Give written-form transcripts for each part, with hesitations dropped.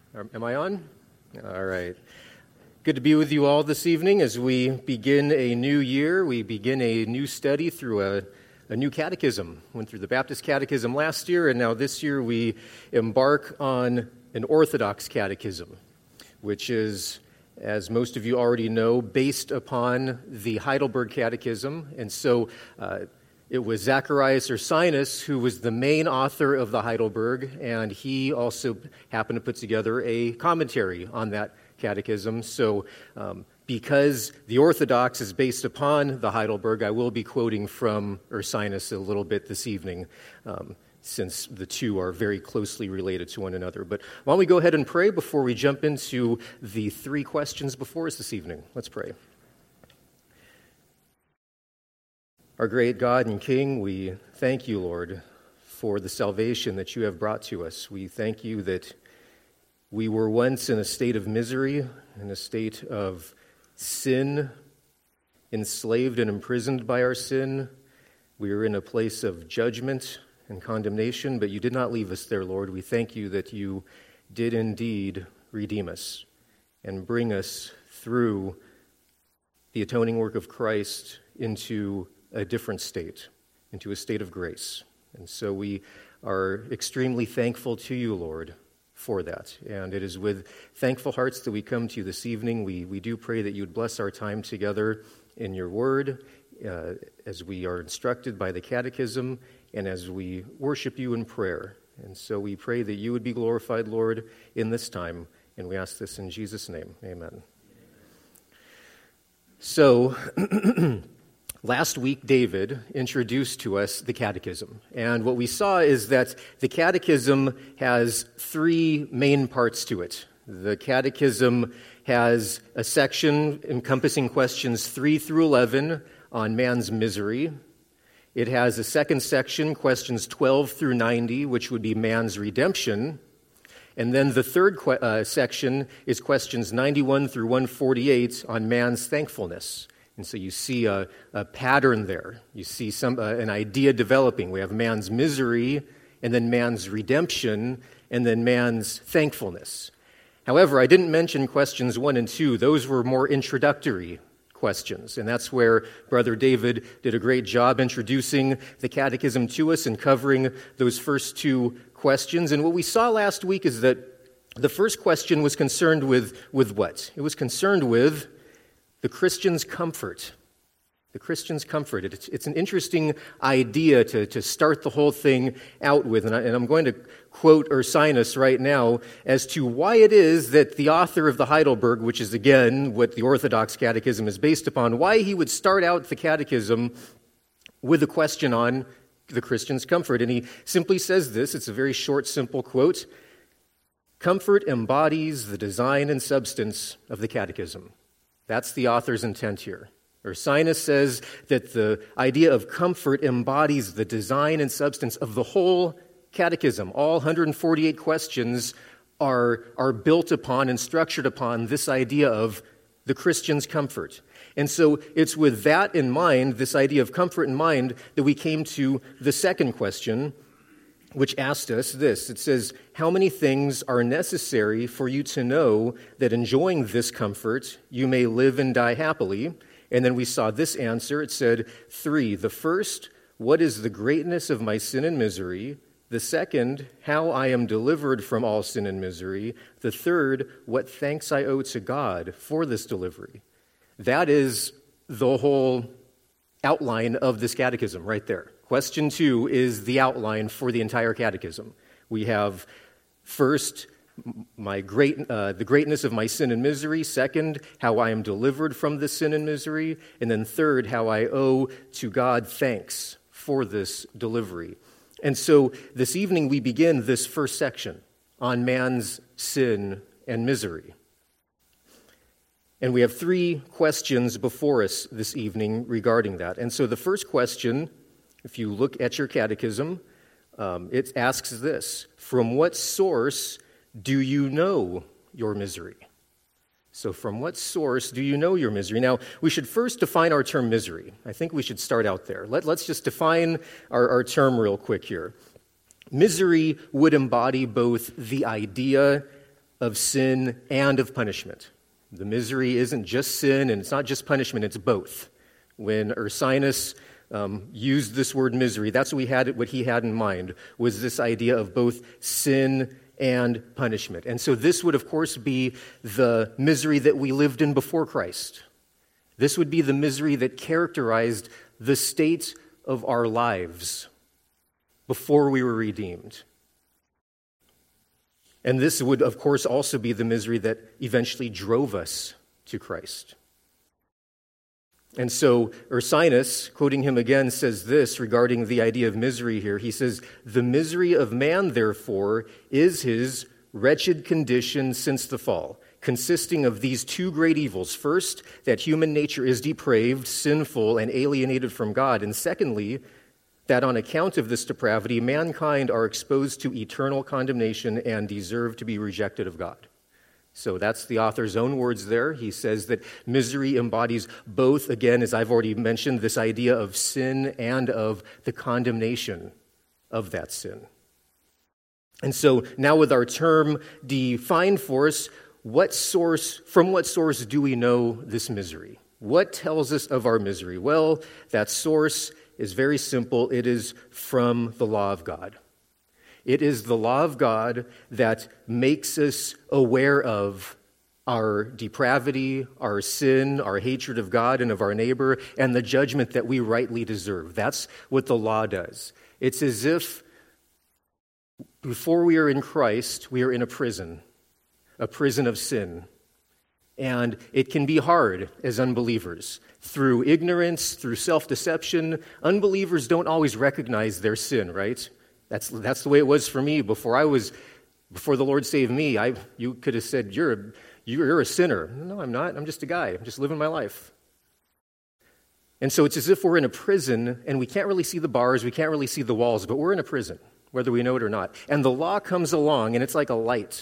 Am I on? All right. Good to be with you all this evening as we begin a new year. We begin a new study through a new catechism. Went through the Baptist Catechism last year, and now this year we embark on an Orthodox Catechism, which is, as most of you already know, based upon the Heidelberg Catechism. And so it was Zacharias Ursinus who was the main author of the Heidelberg, and he also happened to put together a commentary on that catechism. So because the Orthodox is based upon the Heidelberg, I will be quoting from Ursinus a little bit this evening, since the two are very closely related to one another. But why don't we go ahead and pray before we jump into the three questions before us this evening? Let's pray. Our great God and King, we thank you, Lord, for the salvation that you have brought to us. We thank you that we were once in a state of misery, in a state of sin, enslaved and imprisoned by our sin. We were in a place of judgment and condemnation, but you did not leave us there, Lord. We thank you that you did indeed redeem us and bring us through the atoning work of Christ into a different state, into a state of grace. And so we are extremely thankful to you, Lord, for that. And it is with thankful hearts that we come to you this evening. We do pray that you would bless our time together in your word as we are instructed by the catechism and as we worship you in prayer. And so we pray that you would be glorified, Lord, in this time. And we ask this in Jesus' name. Amen. So last week, David introduced to us the Catechism, and what we saw is that the Catechism has three main parts to it. The Catechism has a section encompassing questions 3 through 11 on man's misery. It has a second section, questions 12 through 90, which would be man's redemption. And then the third section is questions 91 through 148 on man's thankfulness. And so you see a pattern there. You see an idea developing. We have man's misery, and then man's redemption, and then man's thankfulness. However, I didn't mention questions 1 and 2. Those were more introductory questions, and that's where Brother David did a great job introducing the Catechism to us and covering those first two questions. And what we saw last week is that the first question was concerned with what? It was concerned with the Christian's comfort. The Christian's comfort. It's an interesting idea to start the whole thing out with. And I'm going to quote Ursinus right now as to why it is that the author of the Heidelberg, which is again what the Orthodox Catechism is based upon, why he would start out the Catechism with a question on the Christian's comfort. And he simply says this. It's a very short, simple quote. Comfort embodies the design and substance of the Catechism. That's the author's intent here. Ursinus says that the idea of comfort embodies the design and substance of the whole catechism. All 148 questions are built upon and structured upon this idea of the Christian's comfort. And so it's with that in mind, this idea of comfort in mind, that we came to the second question, which asked us this. It says, how many things are necessary for you to know that enjoying this comfort, you may live and die happily? And then we saw this answer. It said, 3. The first, what is the greatness of my sin and misery? The second, how I am delivered from all sin and misery. The third, what thanks I owe to God for this delivery. That is the whole outline of this catechism right there. Question 2 is the outline for the entire catechism. We have first, the greatness of my sin and misery. Second, how I am delivered from this sin and misery. And then third, how I owe to God thanks for this delivery. And so this evening we begin this first section on man's sin and misery. And we have 3 questions before us this evening regarding that. And so the first question, if you look at your catechism, it asks this: from what source do you know your misery? So from what source do you know your misery? Now, we should first define our term misery. I think we should start out there. Let's just define our term real quick here. Misery would embody both the idea of sin and of punishment. The misery isn't just sin, and it's not just punishment, it's both. When Ursinus used this word misery, that's what he had in mind, was this idea of both sin and punishment. And so this would, of course, be the misery that we lived in before Christ. This would be the misery that characterized the state of our lives before we were redeemed. And this would, of course, also be the misery that eventually drove us to Christ. And so Ursinus, quoting him again, says this regarding the idea of misery here. He says, "The misery of man, therefore, is his wretched condition since the fall, consisting of these two great evils. First, that human nature is depraved, sinful, and alienated from God. And secondly, that on account of this depravity, mankind are exposed to eternal condemnation and deserve to be rejected of God." So that's the author's own words there. He says that misery embodies both, again, as I've already mentioned, this idea of sin and of the condemnation of that sin. And so now with our term defined for us, from what source do we know this misery? What tells us of our misery? Well, that source is very simple. It is from the law of God. It is the law of God that makes us aware of our depravity, our sin, our hatred of God and of our neighbor, and the judgment that we rightly deserve. That's what the law does. It's as if before we are in Christ, we are in a prison of sin. And it can be hard as unbelievers. Through ignorance, through self-deception, unbelievers don't always recognize their sin, right? That's the way it was for me before the Lord saved me. You could have said, you're a sinner. No, I'm not. I'm just a guy. I'm just living my life. And so it's as if we're in a prison and we can't really see the bars, we can't really see the walls, but we're in a prison, whether we know it or not. And the law comes along and it's like a light.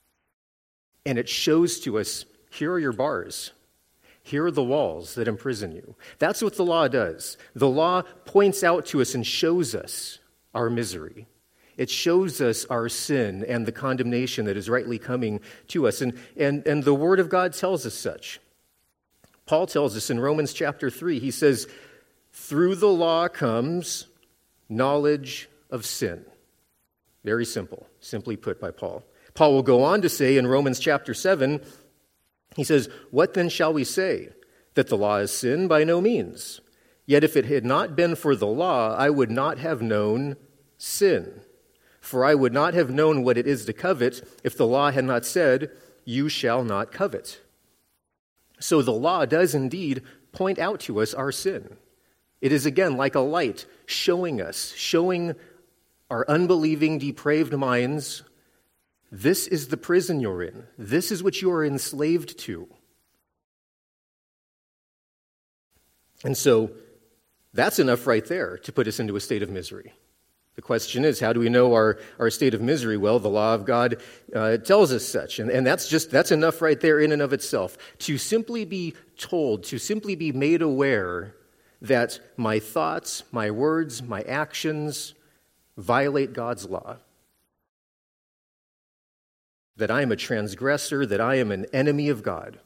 And it shows to us, here are your bars. Here are the walls that imprison you. That's what the law does. The law points out to us and shows us our misery. It shows us our sin and the condemnation that is rightly coming to us. And the Word of God tells us such. Paul tells us in Romans chapter 3, he says, "Through the law comes knowledge of sin." Very simple, simply put by Paul. Paul will go on to say in Romans chapter 7, he says, "What then shall we say? That the law is sin? By no means. Yet if it had not been for the law, I would not have known sin. For I would not have known what it is to covet if the law had not said, 'You shall not covet.'" So the law does indeed point out to us our sin. It is again like a light showing our unbelieving, depraved minds, this is the prison you're in. This is what you are enslaved to. And so that's enough right there to put us into a state of misery. The question is, how do we know our state of misery? Well, the law of God tells us such. And that's enough right there in and of itself. To simply be told, to simply be made aware that my thoughts, my words, my actions violate God's law. That I am a transgressor, that I am an enemy of God.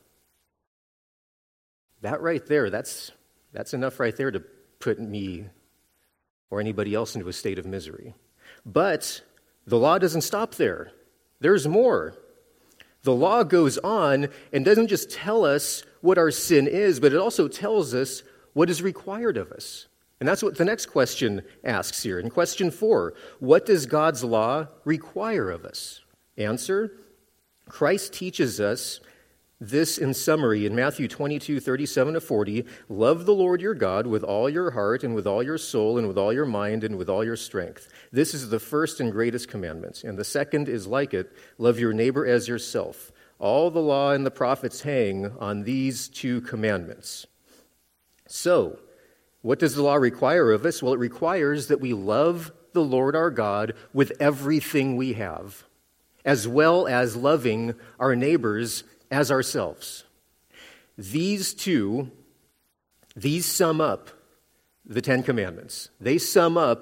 That right there, that's enough right there to put me or anybody else into a state of misery. But the law doesn't stop there. There's more. The law goes on and doesn't just tell us what our sin is, but it also tells us what is required of us. And that's what the next question asks here. In question 4, what does God's law require of us? Answer, Christ teaches us this in summary in Matthew 22:37-40, "Love the Lord your God with all your heart and with all your soul and with all your mind and with all your strength. This is the first and greatest commandment. And the second is like it, love your neighbor as yourself. All the law and the prophets hang on these two commandments." So, what does the law require of us? Well, it requires that we love the Lord our God with everything we have, as well as loving our neighbors as ourselves. These sum up the Ten Commandments. They sum up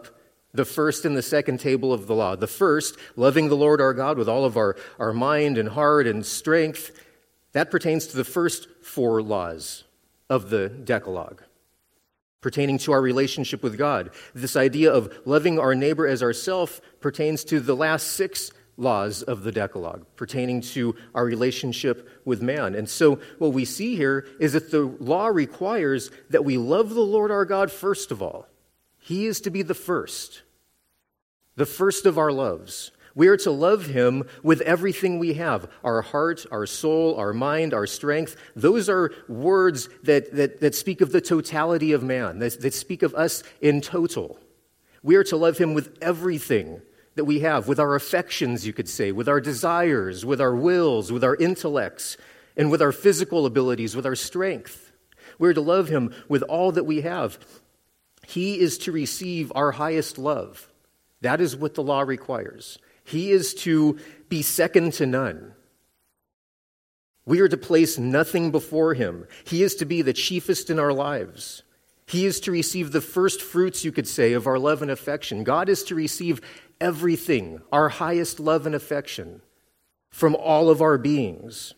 the first and the second table of the law. The first, loving the Lord our God with all of our mind and heart and strength, that pertains to the first 4 laws of the Decalogue, pertaining to our relationship with God. This idea of loving our neighbor as ourselves pertains to the last 6 laws of the Decalogue, pertaining to our relationship with man. And so what we see here is that the law requires that we love the Lord our God first of all. He is to be the first of our loves. We are to love him with everything we have, our heart, our soul, our mind, our strength. Those are words that speak of the totality of man, that speak of us in total. We are to love him with everything that we have, with our affections, you could say, with our desires, with our wills, with our intellects, and with our physical abilities, with our strength. We're to love him with all that we have. He is to receive our highest love. That is what the law requires. He is to be second to none. We are to place nothing before him. He is to be the chiefest in our lives. He is to receive the first fruits, you could say, of our love and affection. God is to receive everything, our highest love and affection, from all of our beings.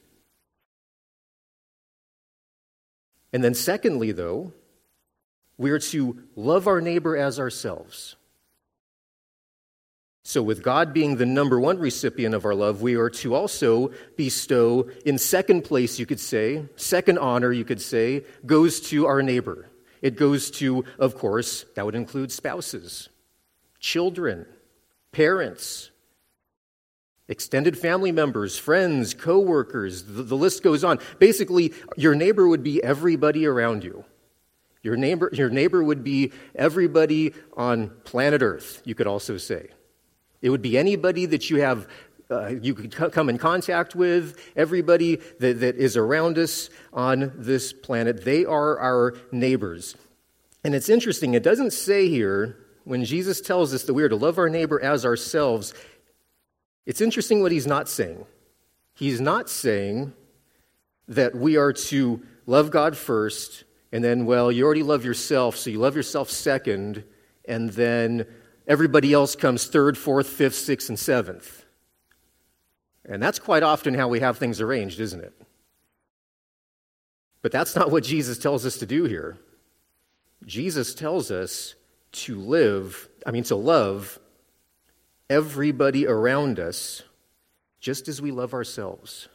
And then secondly, though, we are to love our neighbor as ourselves. So with God being the number 1 recipient of our love, we are to also bestow, in second place, you could say, second honor, you could say, goes to our neighbor. It goes to, of course, that would include spouses, children, parents, extended family members, friends, co-workers, the list goes on. Basically, your neighbor would be everybody around you. Your neighbor would be everybody on planet Earth, you could also say. It would be anybody that you could come in contact with, everybody that is around us on this planet. They are our neighbors. And it's interesting, it doesn't say here, when Jesus tells us that we are to love our neighbor as ourselves, it's interesting what he's not saying. He's not saying that we are to love God first, and then, well, you already love yourself, so you love yourself second, and then everybody else comes third, fourth, fifth, sixth, and seventh. And that's quite often how we have things arranged, isn't it? But that's not what Jesus tells us to do here. Jesus tells us to love everybody around us just as we love ourselves.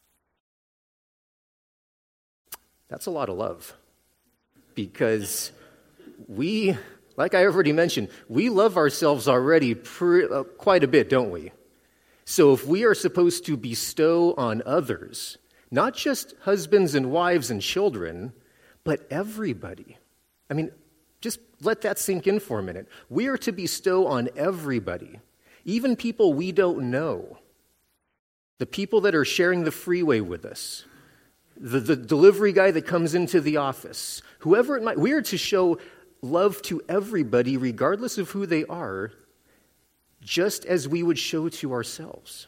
That's a lot of love. Because we, like I already mentioned, we love ourselves already quite a bit, don't we? So if we are supposed to bestow on others, not just husbands and wives and children, but everybody. Just let that sink in for a minute. We are to bestow on everybody, even people we don't know, the people that are sharing the freeway with us, the delivery guy that comes into the office, whoever it might. We are to show love to everybody, regardless of who they are, just as we would show to ourselves.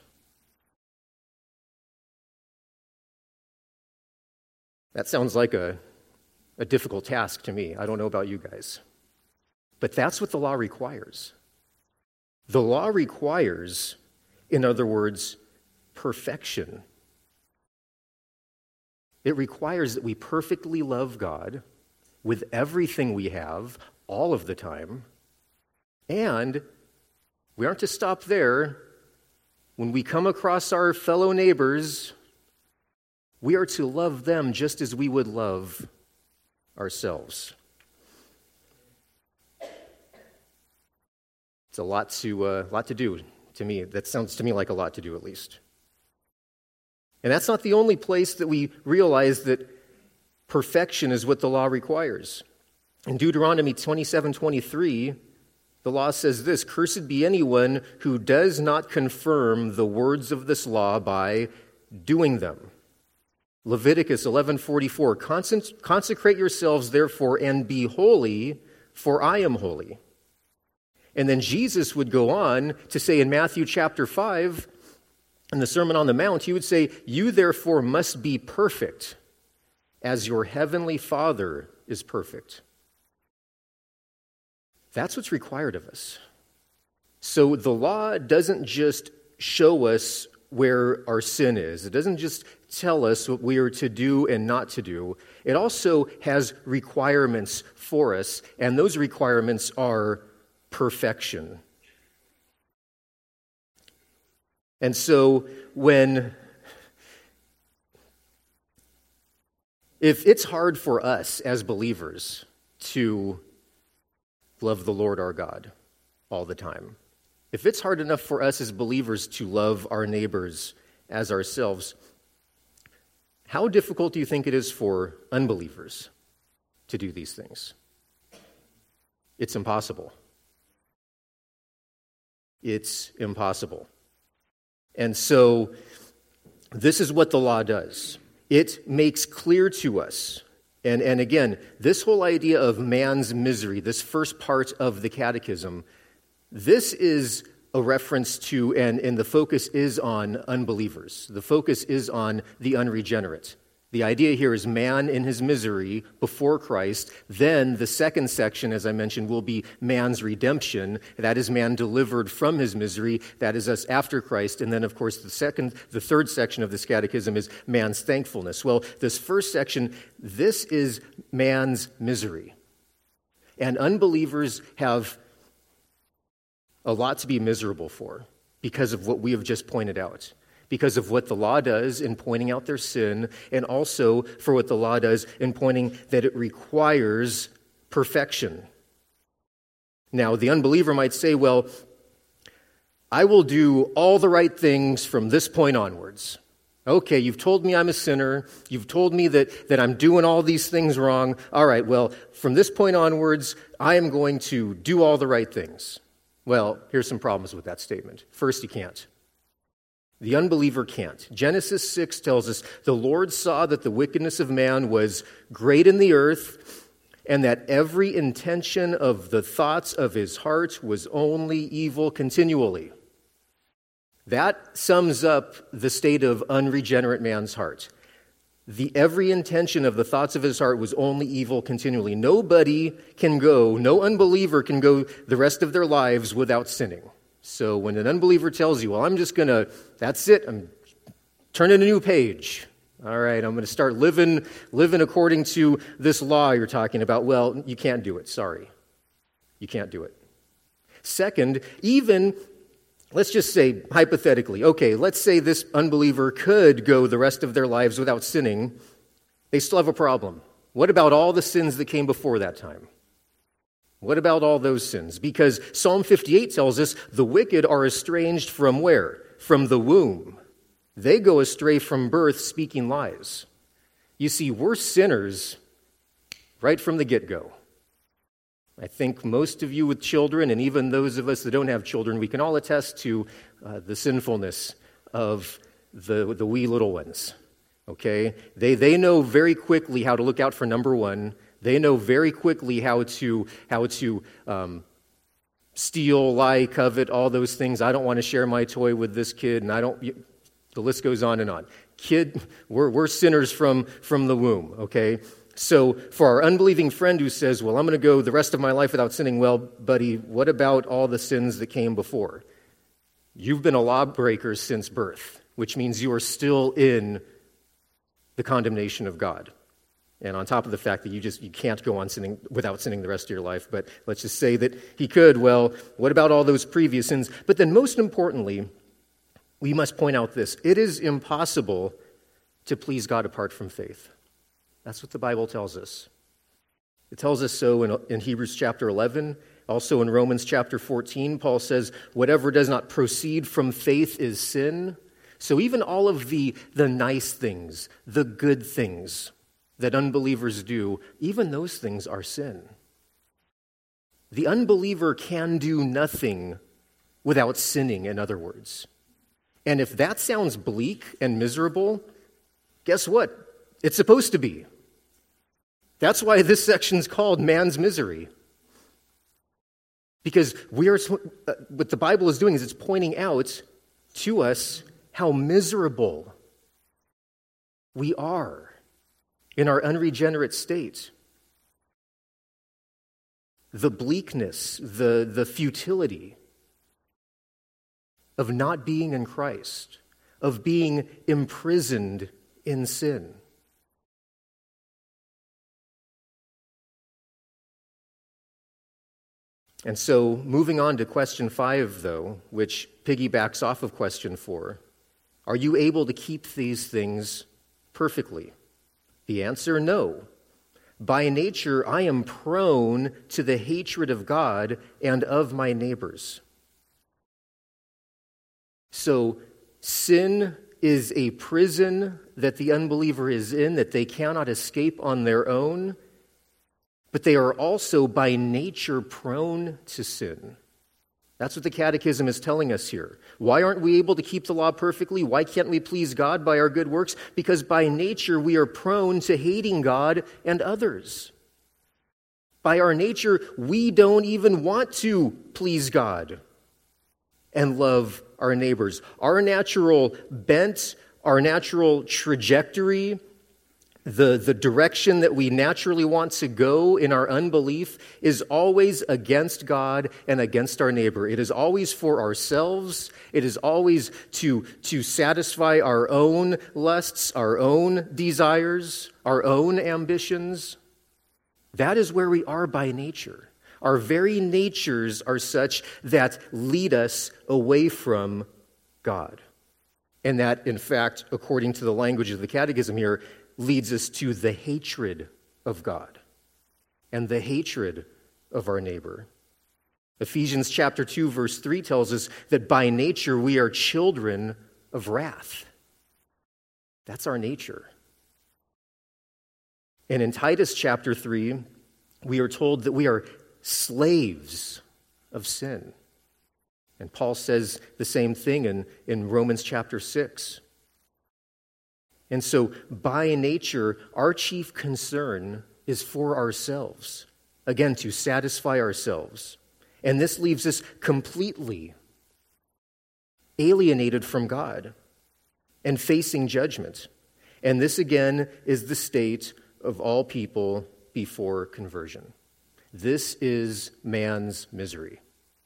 That sounds like a difficult task to me. I don't know about you guys. But that's what the law requires. The law requires, in other words, perfection. It requires that we perfectly love God with everything we have, all of the time. And we aren't to stop there. When we come across our fellow neighbors, we are to love them just as we would love ourselves. It's a lot to do to me. That sounds to me like a lot to do, at least. And that's not the only place that we realize that perfection is what the law requires. In Deuteronomy 27:23, the law says this: "Cursed be anyone who does not confirm the words of this law by doing them." Leviticus 11:44, "Consecrate yourselves, therefore, and be holy, for I am holy." And then Jesus would go on to say in Matthew chapter 5, in the Sermon on the Mount, he would say, "You therefore must be perfect, as your heavenly Father is perfect." That's what's required of us. So the law doesn't just show us where our sin is. It doesn't just tell us what we are to do and not to do. It also has requirements for us, and those requirements are perfection. And so if it's hard for us as believers to love the Lord our God all the time, if it's hard enough for us as believers to love our neighbors as ourselves, how difficult do you think it is for unbelievers to do these things? It's impossible. It's impossible. And so this is what the law does. It makes clear to us, and again, this whole idea of man's misery, this first part of the catechism, this is a reference to, and the focus is on unbelievers. The focus is on the unregenerate. The idea here is man in his misery before Christ. Then the second section, as I mentioned, will be man's redemption. That is man delivered from his misery. That is us after Christ. And then, of course, the third section of this catechism is man's thankfulness. Well, this first section, this is man's misery. And unbelievers have a lot to be miserable for because of what we have just pointed out, because of what the law does in pointing out their sin, and also for what the law does in pointing that it requires perfection. Now, the unbeliever might say, well, I will do all the right things from this point onwards. Okay, you've told me I'm a sinner. You've told me that I'm doing all these things wrong. All right, well, from this point onwards, I am going to do all the right things. Well, here's some problems with that statement. First, you can't. The unbeliever can't. Genesis 6 tells us, the Lord saw that the wickedness of man was great in the earth, and that every intention of the thoughts of his heart was only evil continually. That sums up the state of unregenerate man's heart. Every intention of the thoughts of his heart was only evil continually. No unbeliever can go the rest of their lives without sinning. So when an unbeliever tells you, well, that's it, I'm turning a new page. All right, I'm going to start living according to this law you're talking about. Well, you can't do it, sorry. You can't do it. Second, let's just say, hypothetically, okay, let's say this unbeliever could go the rest of their lives without sinning. They still have a problem. What about all the sins that came before that time? What about all those sins? Because Psalm 58 tells us the wicked are estranged from where? From the womb. They go astray from birth, speaking lies. You see, we're sinners right from the get-go. I think most of you with children, and even those of us that don't have children, we can all attest to the sinfulness of the wee little ones. Okay? They know very quickly how to look out for number one. They know very quickly how to steal, lie, covet, all those things. I don't want to share my toy with this kid, and the list goes on and on. We're sinners from the womb, okay? So for our unbelieving friend who says, well, I'm going to go the rest of my life without sinning, well, buddy, what about all the sins that came before? You've been a lawbreaker since birth, which means you are still in the condemnation of God. And on top of the fact that you can't go on sinning without sinning the rest of your life, but let's just say that he could, well, what about all those previous sins? But then most importantly, we must point out this. It is impossible to please God apart from faith. That's what the Bible tells us. It tells us so in Hebrews chapter 11. Also in Romans chapter 14, Paul says, whatever does not proceed from faith is sin. So even all of the nice things, the good things that unbelievers do, even those things are sin. The unbeliever can do nothing without sinning, in other words. And if that sounds bleak and miserable, guess what? It's supposed to be. That's why this section's called man's misery. Because what the Bible is doing is it's pointing out to us how miserable we are in our unregenerate state. The bleakness, the futility of not being in Christ, of being imprisoned in sin. And so, moving on to question 5, though, which piggybacks off of question 4, are you able to keep these things perfectly? The answer, no. By nature, I am prone to the hatred of God and of my neighbors. So, sin is a prison that the unbeliever is in that they cannot escape on their own, but they are also by nature prone to sin. That's what the Catechism is telling us here. Why aren't we able to keep the law perfectly? Why can't we please God by our good works? Because by nature we are prone to hating God and others. By our nature, we don't even want to please God and love our neighbors. Our natural bent, our natural trajectory, the direction that we naturally want to go in our unbelief is always against God and against our neighbor. It is always for ourselves. It is always to satisfy our own lusts, our own desires, our own ambitions. That is where we are by nature. Our very natures are such that lead us away from God. And that, in fact, according to the language of the Catechism here, leads us to the hatred of God and the hatred of our neighbor. Ephesians chapter 2, verse 3 tells us that by nature we are children of wrath. That's our nature. And in Titus chapter 3, we are told that we are slaves of sin. And Paul says the same thing in Romans chapter 6. And so, by nature, our chief concern is for ourselves. Again, to satisfy ourselves. And this leaves us completely alienated from God and facing judgment. And this, again, is the state of all people before conversion. This is man's misery.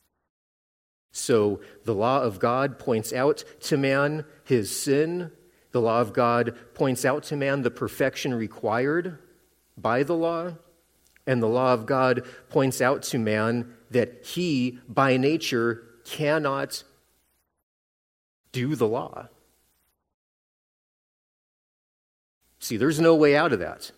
So, the law of God points out to man his sin. The law of God points out to man the perfection required by the law, and the law of God points out to man that he, by nature, cannot do the law. See, there's no way out of that.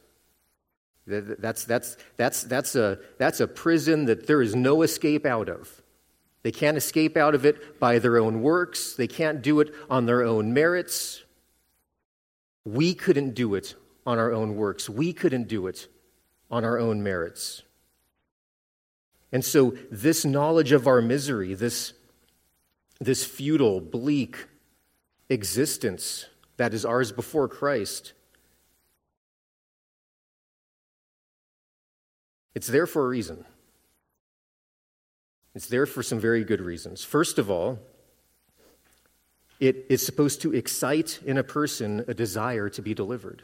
That's a prison that there is no escape out of. They can't escape out of it by their own works. They can't do it on their own merits. We couldn't do it on our own works. We couldn't do it on our own merits. And so this knowledge of our misery, this futile, bleak existence that is ours before Christ, it's there for a reason. It's there for some very good reasons. First of all, it is supposed to excite in a person a desire to be delivered.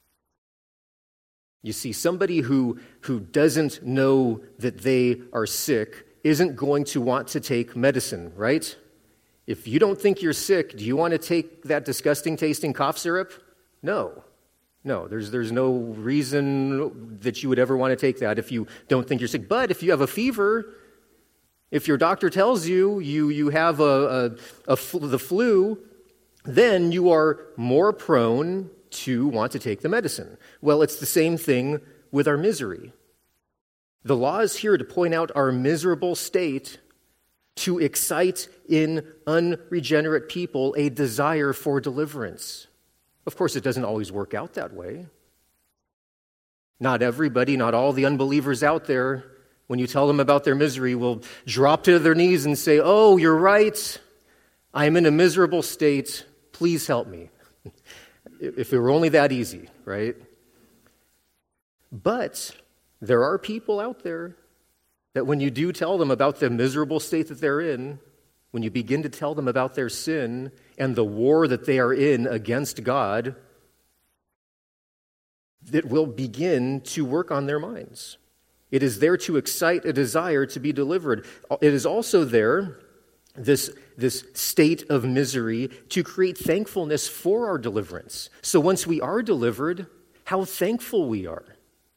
You see, somebody who doesn't know that they are sick isn't going to want to take medicine, right? If you don't think you're sick, do you want to take that disgusting tasting cough syrup? No, there's no reason that you would ever want to take that if you don't think you're sick. But if you have a fever, if your doctor tells you have the flu, then you are more prone to want to take the medicine. Well, it's the same thing with our misery. The law is here to point out our miserable state, to excite in unregenerate people a desire for deliverance. Of course, it doesn't always work out that way. Not everybody, not all the unbelievers out there, when you tell them about their misery, will drop to their knees and say, "Oh, you're right. I'm in a miserable state. Please help me." If it were only that easy, right? But there are people out there that when you do tell them about the miserable state that they're in, when you begin to tell them about their sin and the war that they are in against God, it will begin to work on their minds. It is there to excite a desire to be delivered. It is also there this state of misery to create thankfulness for our deliverance. So once we are delivered, how thankful we are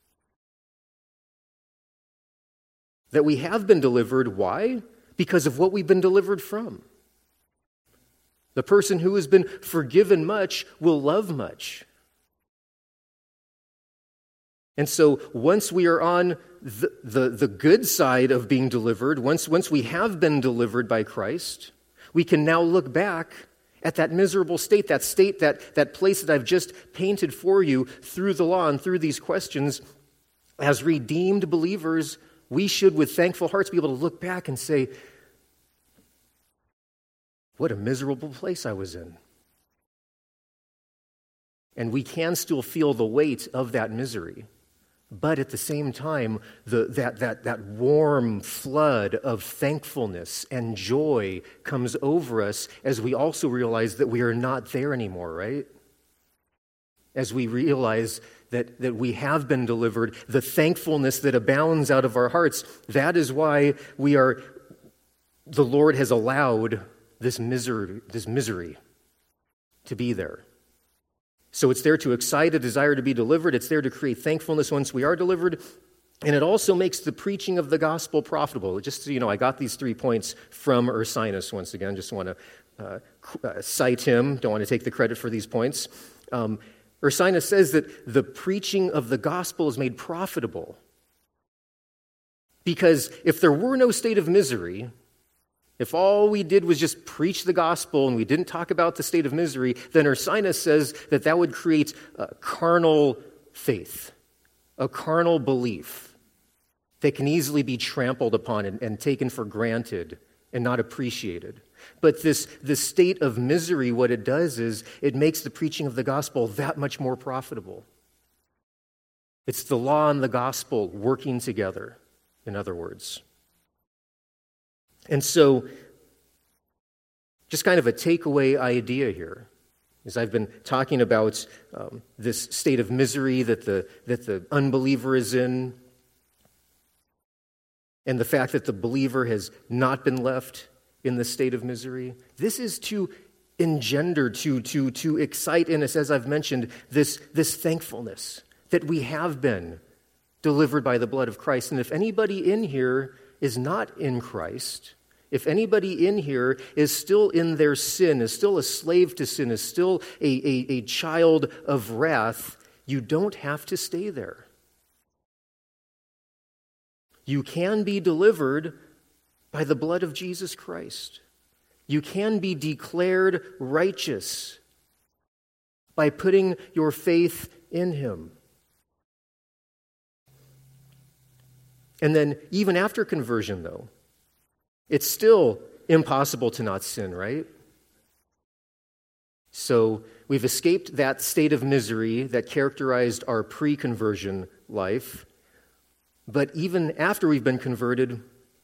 that we have been delivered. Why? Because of what we've been delivered from. The person who has been forgiven much will love much. And so once we are on the good side of being delivered, once we have been delivered by Christ, we can now look back at that miserable state, that place that I've just painted for you through the law and through these questions. As redeemed believers, we should, with thankful hearts, be able to look back and say, what a miserable place I was in. And we can still feel the weight of that misery. But at the same time, that warm flood of thankfulness and joy comes over us as we also realize that we are not there anymore, right? As we realize that we have been delivered, the thankfulness that abounds out of our hearts, that is why the Lord has allowed this misery to be there. So it's there to excite a desire to be delivered. It's there to create thankfulness once we are delivered. And it also makes the preaching of the gospel profitable. Just so you know, I got these 3 points from Ursinus once again. Just want to cite him. Don't want to take the credit for these points. Ursinus says that the preaching of the gospel is made profitable. Because if there were no state of misery, if all we did was just preach the gospel and we didn't talk about the state of misery, then Ursinus says that would create a carnal faith, a carnal belief that can easily be trampled upon and taken for granted and not appreciated. But this state of misery, what it does is it makes the preaching of the gospel that much more profitable. It's the law and the gospel working together, in other words. And so, just kind of a takeaway idea here, as I've been talking about this state of misery that the unbeliever is in, and the fact that the believer has not been left in the state of misery. This is to engender, to excite in us, as I've mentioned, this thankfulness that we have been delivered by the blood of Christ. And if anybody in here is not in Christ, if anybody in here is still in their sin, is still a slave to sin, is still a child of wrath, you don't have to stay there. You can be delivered by the blood of Jesus Christ. You can be declared righteous by putting your faith in Him. And then, even after conversion, though, it's still impossible to not sin, right? So we've escaped that state of misery that characterized our pre-conversion life. But even after we've been converted,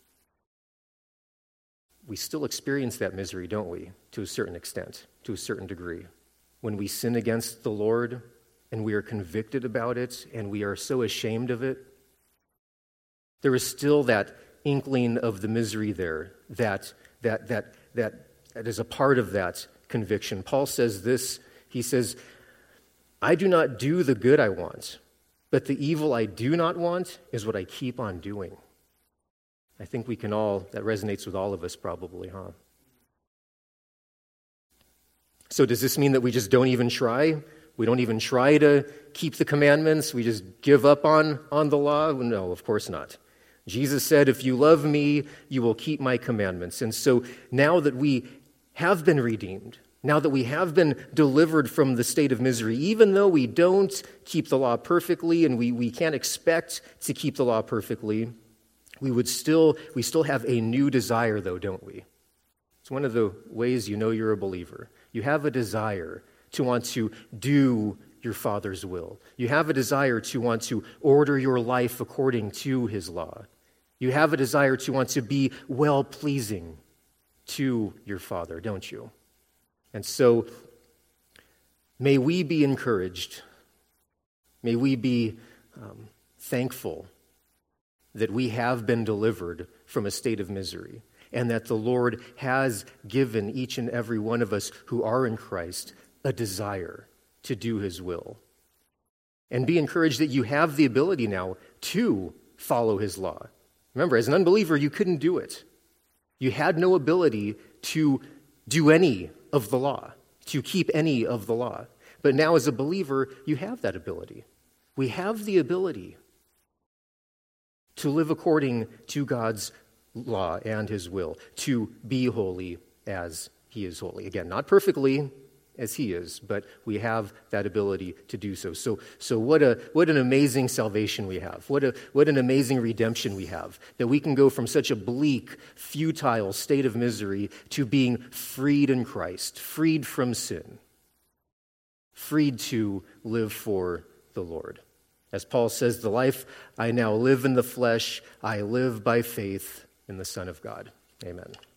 we still experience that misery, don't we? To a certain extent, to a certain degree. When we sin against the Lord and we are convicted about it and we are so ashamed of it, there is still that inkling of the misery there that is a part of that conviction. Paul says this, he says, I do not do the good I want, but the evil I do not want is what I keep on doing. I think that resonates with all of us probably, huh? So does this mean that we just don't even try? We don't even try to keep the commandments? We just give up on the law? No, of course not. Jesus said, if you love me, you will keep my commandments. And so now that we have been redeemed, now that we have been delivered from the state of misery, even though we don't keep the law perfectly and we can't expect to keep the law perfectly, we still have a new desire, though, don't we? It's one of the ways you know you're a believer. You have a desire to want to do your Father's will. You have a desire to want to order your life according to His law. You have a desire to want to be well-pleasing to your Father, don't you? And so, may we be encouraged. May we be thankful that we have been delivered from a state of misery, and that the Lord has given each and every one of us who are in Christ a desire to do his will. And be encouraged that you have the ability now to follow his law. Remember, as an unbeliever, you couldn't do it. You had no ability to do any of the law, to keep any of the law. But now as a believer, you have that ability. We have the ability to live according to God's law and his will, to be holy as he is holy. Again, not perfectly as he is, but we have that ability to do so. So what an amazing salvation we have. What an amazing redemption we have, that we can go from such a bleak, futile state of misery to being freed in Christ, freed from sin, freed to live for the Lord. As Paul says, the life I now live in the flesh, I live by faith in the Son of God. Amen.